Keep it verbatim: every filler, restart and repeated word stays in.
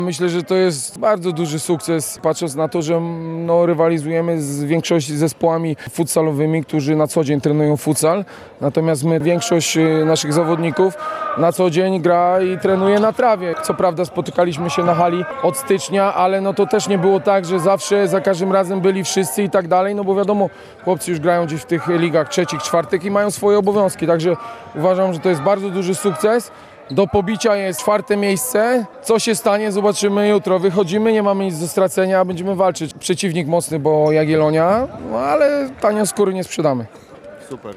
Myślę, że to jest bardzo duży sukces, patrząc na to, że no, rywalizujemy z większością zespołami futsalowymi, którzy na co dzień trenują futsal. Natomiast my, większość naszych zawodników na co dzień gra i trenuje na trawie. Co prawda spotykaliśmy się na hali od stycznia, ale no to też nie było tak, że zawsze, za każdym razem byli wszyscy i tak dalej, no bo wiadomo, chłopcy już grają gdzieś w tych ligach trzecich, czwartych i mają swoje obowiązki. Także uważam, że to jest bardzo duży sukces. Do pobicia jest czwarte miejsce. Co się stanie, zobaczymy jutro. Wychodzimy, nie mamy nic do stracenia, będziemy walczyć. Przeciwnik mocny, bo Jagiellonia, no ale tanio skóry nie sprzedamy. Super.